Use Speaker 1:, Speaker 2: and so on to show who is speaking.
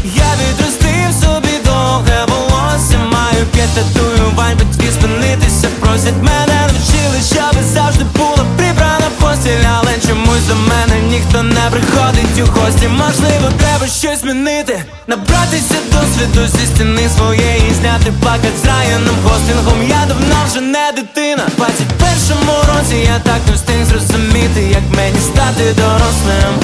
Speaker 1: Я відростив собі довге волосся, маю 5 татуювань, батьки спинитися просять мене, навчили, щоби завжди була прибрана постіль. Але чомусь до мене ніхто не приходить у гості. Можливо, треба щось змінити, набратися досвіду зі стіни своєї, зняти плакат з Райаном Гослінгом. Я давно вже не дитина. В 21-му році я так не встиг зрозуміти, як мені стати дорослим.